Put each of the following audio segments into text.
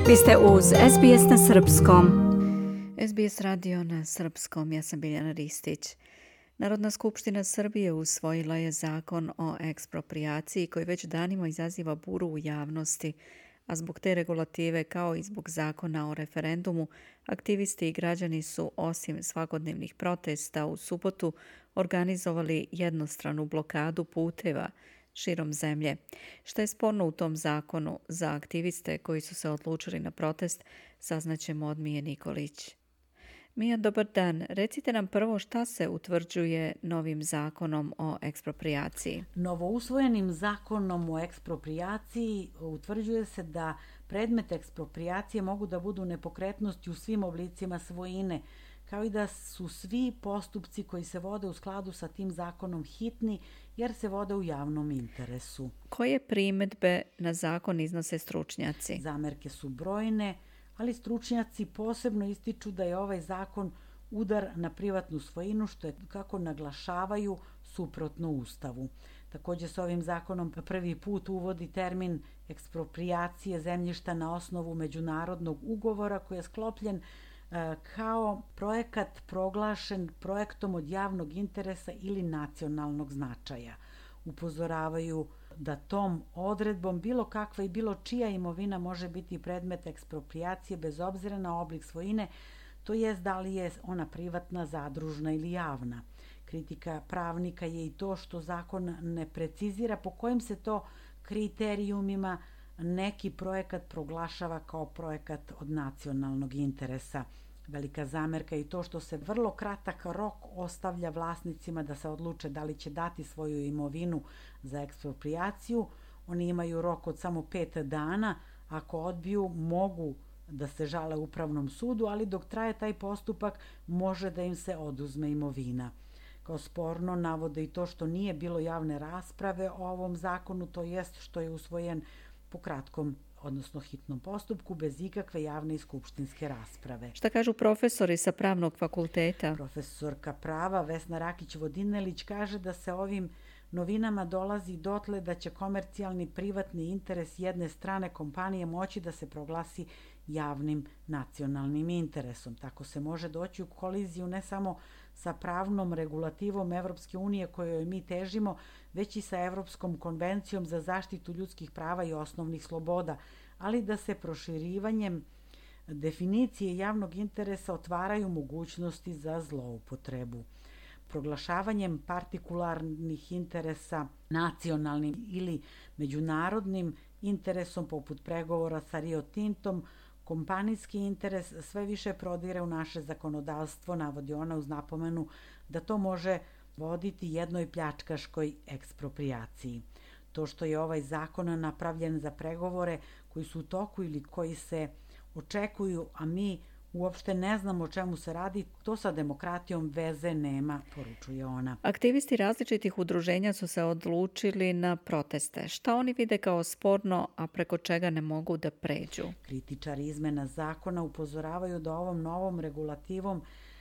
Vi ste uz SBS na Srpskom. SBS radio na Srpskom, ja sam Biljana Ristić. Narodna skupština Srbije usvojila je zakon o eksproprijaciji koji već danima izaziva buru u javnosti, a zbog te regulative kao i zbog zakona o referendumu, aktivisti i građani su osim svakodnevnih protesta u subotu organizovali jednostranu blokadu puteva širom zemlje. Šta je sporno u tom zakonu za aktiviste koji su se odlučili na protest, saznaćemo od Mije Nikolić. Mija, dobar dan. Recite nam prvo šta se utvrđuje novim zakonom o eksproprijaciji. Novousvojenim zakonom o eksproprijaciji utvrđuje se da predmet eksproprijacije mogu da budu nepokretnosti u svim oblicima svojine, kao i da su svi postupci koji se vode u skladu sa tim zakonom hitni jer se vode u javnom interesu. Koje primedbe na zakon iznose stručnjaci? Zamerke su brojne, ali stručnjaci posebno ističu da je ovaj zakon udar na privatnu svojinu, što je, kako naglašavaju, suprotno Ustavu. Također se ovim zakonom prvi put uvodi termin eksproprijacije zemljišta na osnovu međunarodnog ugovora koji je sklopljen kao projekat proglašen projektom od javnog interesa ili nacionalnog značaja. Upozoravaju da tom odredbom bilo kakva i bilo čija imovina može biti predmet eksproprijacije bez obzira na oblik svojine, to jest da li je ona privatna, zadružna ili javna. Kritika pravnika je i to što zakon ne precizira po kojim se to kriterijumima neki projekat proglašava kao projekat od nacionalnog interesa. Velika zamerka je i to što se vrlo kratak rok ostavlja vlasnicima da se odluče da li će dati svoju imovinu za eksproprijaciju. Oni imaju rok od samo 5 dana. Ako odbiju, mogu da se žale Upravnom sudu, ali dok traje taj postupak može da im se oduzme imovina. Kao sporno navode i to što nije bilo javne rasprave o ovom zakonu, to jest što je usvojen po kratkom odnosno hitnom postupku, bez ikakve javne i skupštinske rasprave. Šta kažu profesori sa pravnog fakulteta? Profesorka prava Vesna Rakić-Vodinelić kaže da se ovim novinama dolazi dotle da će komercijalni privatni interes jedne strane kompanije moći da se proglasi javnim nacionalnim interesom. Tako se može doći u koliziju ne samo sa pravnom regulativom Evropske unije kojoj mi težimo, već i sa Evropskom konvencijom za zaštitu ljudskih prava i osnovnih sloboda, ali da se proširivanjem definicije javnog interesa otvaraju mogućnosti za zloupotrebu. Proglašavanjem partikularnih interesa nacionalnim ili međunarodnim interesom poput pregovora sa Rio Tintom, kompanijski interes sve više prodire u naše zakonodavstvo, navodi ona uz napomenu da to može voditi jednoj pljačkaškoj eksproprijaciji. To što je ovaj zakon napravljen za pregovore koji su u toku ili koji se očekuju, a mi uopšte ne znamo o čemu se radi, to sa demokratijom veze nema, poručuje ona. Aktivisti različitih udruženja su se odlučili na proteste. Šta oni vide kao sporno, a preko čega ne mogu da pređu? Kritičari izmena zakona upozoravaju da ovom novom regulativom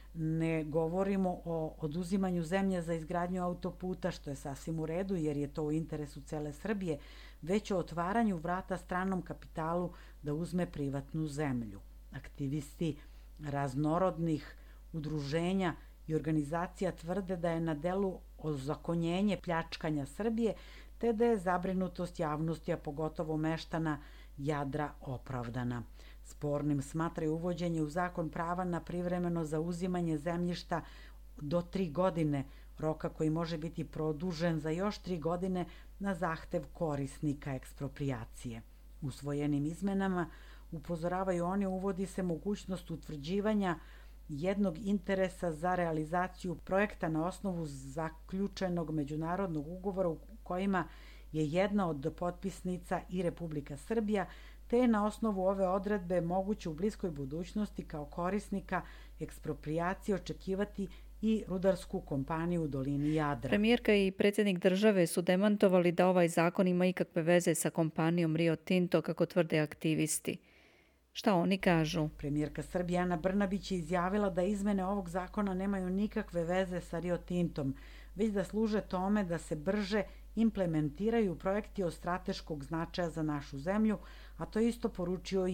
ne govorimo o oduzimanju zemlje za izgradnju autoputa, što je sasvim u redu jer je to u interesu cele Srbije, već o otvaranju vrata stranom kapitalu da uzme privatnu zemlju. Aktivisti raznorodnih udruženja i organizacija tvrde da je na delu ozakonjenje pljačkanja Srbije, te da je zabrinutost javnosti, a pogotovo meštana Jadra, opravdana. Spornim smatraju uvođenje u zakon prava na privremeno zauzimanje zemljišta do 3 godine, roka koji može biti produžen za još 3 godine na zahtev korisnika eksproprijacije. Usvojenim izmenama, upozoravaju oni, uvodi se mogućnost utvrđivanja jednog interesa za realizaciju projekta na osnovu zaključenog međunarodnog ugovora u kojima je jedna od potpisnica i Republika Srbija, te je na osnovu ove odredbe moguće u bliskoj budućnosti kao korisnika eksproprijacije očekivati i rudarsku kompaniju u dolini Jadra. Premijerka i predsjednik države su demantovali da ovaj zakon ima ikakve veze sa kompanijom Rio Tinto, kako tvrde aktivisti. Šta oni kažu? Premijerka Srbije Ana Brnabić je izjavila da izmene ovog zakona nemaju nikakve veze sa Rio Tintom, već da služe tome da se brže implementiraju projekti od strateškog značaja za našu zemlju, a to isto poručio je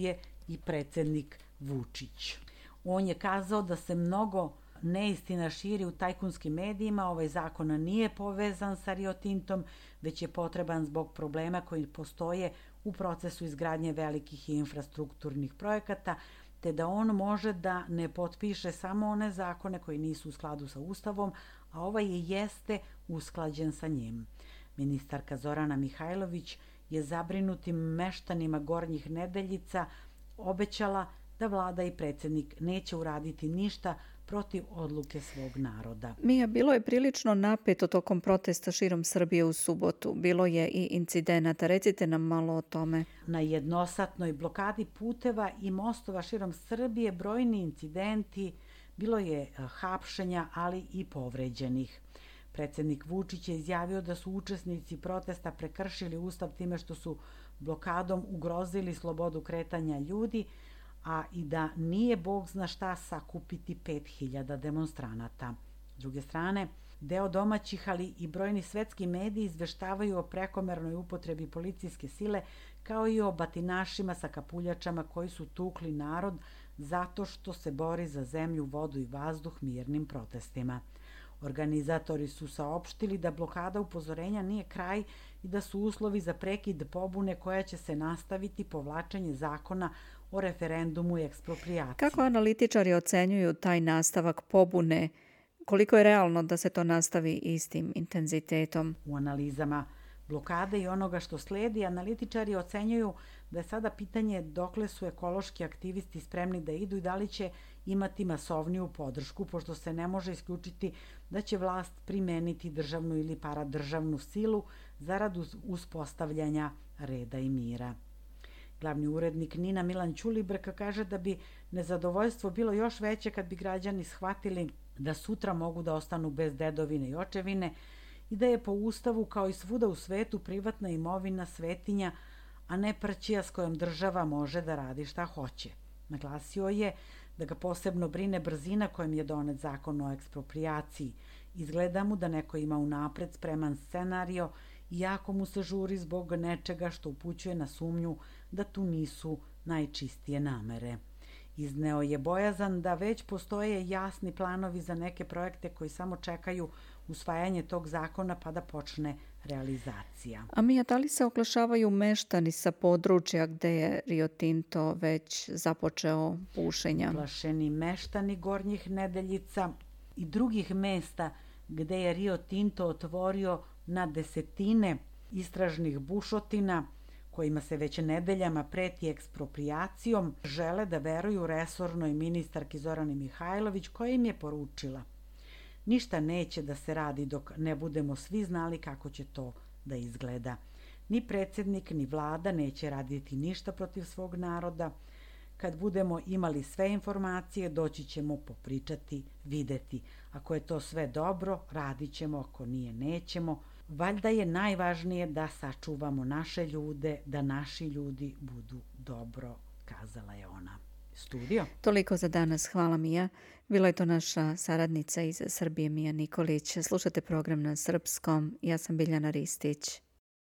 i predsjednik Vučić. On je kazao da se mnogo neistina širi u tajkunskim medijima, ovaj zakon nije povezan sa Rio Tintom, već je potreban zbog problema koji postoje u procesu izgradnje velikih infrastrukturnih projekata, te da on može da ne potpiše samo one zakone koji nisu u skladu sa Ustavom, a ovaj jeste usklađen sa njim. Ministarka Zorana Mihajlović je zabrinutim meštanima Gornjih Nedeljica obećala da vlada i predsjednik neće uraditi ništa protiv odluke svog naroda. Mija, bilo je prilično napeto tokom protesta širom Srbije u subotu. Bilo je i incidenata. Recite nam malo o tome. Na jednosatnoj blokadi puteva i mostova širom Srbije brojni incidenti, bilo je hapšenja, ali i povređenih. Predsjednik Vučić je izjavio da su učesnici protesta prekršili Ustav time što su blokadom ugrozili slobodu kretanja ljudi, a i da nije bog zna šta sakupiti 5000 demonstranata. S druge strane, deo domaćih, ali i brojni svetski mediji izveštavaju o prekomernoj upotrebi policijske sile, kao i o batinašima sa kapuljačama koji su tukli narod zato što se bori za zemlju, vodu i vazduh mirnim protestima. Organizatori su saopštili da blokada upozorenja nije kraj i da su uslovi za prekid pobune koja će se nastaviti povlačenje zakona o referendumu i eksproprijaciji. Kako analitičari ocenjuju taj nastavak pobune? Koliko je realno da se to nastavi istim intenzitetom? U analizama blokade i onoga što sledi, analitičari ocenjuju da je sada pitanje dokle su ekološki aktivisti spremni da idu i da li će imati masovniju podršku, pošto se ne može isključiti da će vlast primeniti državnu ili paradržavnu silu zarad uspostavljanja reda i mira. Glavni urednik NIN-a Milan Ćulibrk kaže da bi nezadovoljstvo bilo još veće kad bi građani shvatili da sutra mogu da ostanu bez dedovine i očevine i da je po Ustavu kao i svuda u svetu privatna imovina svetinja, a ne prćija s kojom država može da radi šta hoće. Naglasio je da ga posebno brine brzina kojom je donet zakon o eksproprijaciji. Izgleda mu da neko ima unapred spreman scenario i jako mu se žuri zbog nečega što upućuje na sumnju da tu nisu najčistije namere. Izneo je bojazan da već postoje jasni planovi za neke projekte koji samo čekaju usvajanje tog zakona pa da počne realizacija. A Mija, da li se oglašavaju meštani sa područja gde je Rio Tinto već započeo bušenja? Uplašeni meštani Gornjih Nedeljica i drugih mesta gde je Rio Tinto otvorio na desetine istražnih bušotina kojima se već nedeljama preti eksproprijacijom, žele da veruju resornoj ministarki Zorani Mihajlović koja im je poručila: ništa neće da se radi dok ne budemo svi znali kako će to da izgleda. Ni predsjednik, ni vlada neće raditi ništa protiv svog naroda. Kad budemo imali sve informacije, doći ćemo popričati, videti. Ako je to sve dobro, radit ćemo, ako nije, nećemo. Valjda je najvažnije da sačuvamo naše ljude, da naši ljudi budu dobro, kazala je ona. Studio. Toliko za danas. Hvala, Mija. Bila je to naša saradnica iz Srbije, Mija Nikolić. Slušate program na srpskom. Ja sam Biljana Ristić.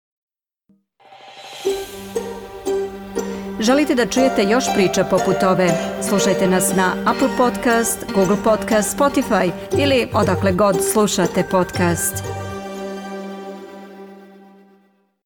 Želite da čujete još priča poput ove? Slušajte nas na Apple Podcast, Google Podcast, Spotify ili odakle god slušate podcast.